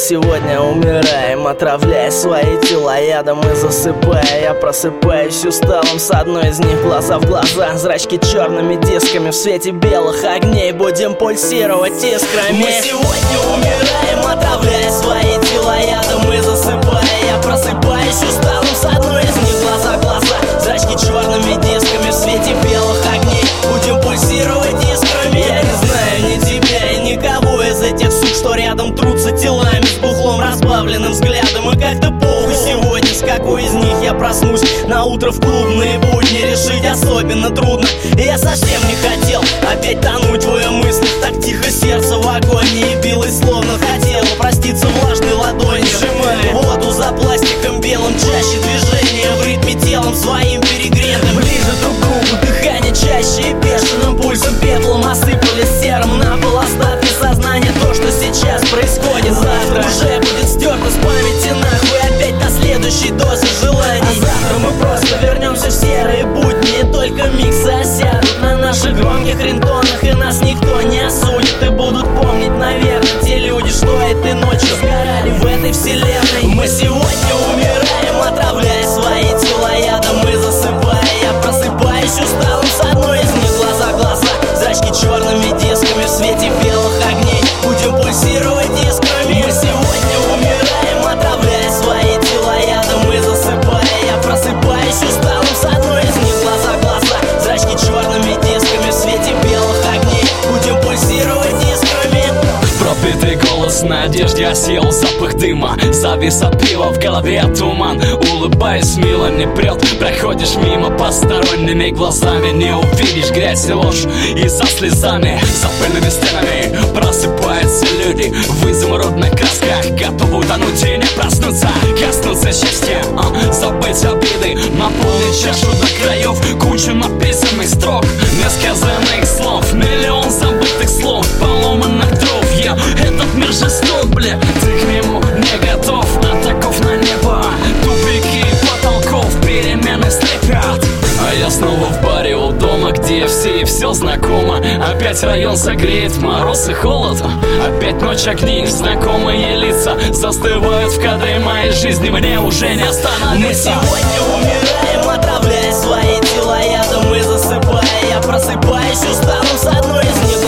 сегодня умираем, отравляя свои тела ядом и засыпая. Я просыпаюсь усталым с одной из них, глаза в глаза, зрачки черными дисками. В свете белых огней будем пульсировать искрами. Мы сегодня умираем, отравляя свои тела ядом и засыпая. Я просыпаюсь усталым с одной из них, глаза в глаза, зрачки черными дисками. В свете белых огней будем пульсировать искрами. Я не знаю ни тебя и никого из этих сук, что рядом трутся телами, с бухлом, разбавленным взглядом. И как-то похуй сегодня, с какой из них я проснусь на утро в клубные будни. Решить особенно трудно, и я совсем не хотел опять тонуть в твои мысли. Так тихо сердце в агонии билось, словно хотело проститься влажной ладонью, сжимая воду за пластиком белым, чаще движения в ритме телом своим перегретым. Ближе друг к другу, дыхание чаще и бешеным пульсом пеплом осыпались серым на пол остатки сознания. То, что сейчас происходит, завтра уже будет стерто с памяти нахуй, опять на следующей дозе желаний. А завтра мы просто вернемся в серые будни, и только миксы осядут на наших громких рингтонах, и нас никто не осудит. И будут помнить, наверное, те люди, что этой ночью сгорали в этой вселенной. Мы сегодня умираем, отравляя свои тела ядом и засыпая. Я просыпаюсь усталым с одной из них, глаза в глаза, зрачки черными дисками. В свете белых огней будем пульсировать искрами. Мы сегодня умираем, отравляя свои тела ядом и засыпая. Я просыпаюсь усталым с одной из них, глаза в глаза, зрачки черными дисками. В свете белых огней будем пульсировать искрами. Пропитый голос на одежде осел, запах дыма, завис от пива, в голове туман. Улыбаясь мило, не прет, проходишь мимо посторонними глазами. Не увидишь грязь и ложь, и за слезами, за пыльными стенами просыпаются люди в изумрудных красках, готовы утонуть и не проснуться, коснуться счастья, забыть обиды, наполнить чашу до краев, кучу написанных строк, несказанных слов, миллион забытых слов, поломанных дров. Этот мир жесток, бля, ты к нему не готов. А таков на небо, тупики потолков, перемены слепят. А я снова в баре у дома, где все и все знакомо. Опять район согреет мороз и холод. Опять ночь, огни, знакомые лица застывают в кадре моей жизни, мне уже не остановиться. Мы сегодня умираем, отравляя свои тела ядом и засыпая. Я просыпаюсь усталым с одной из них,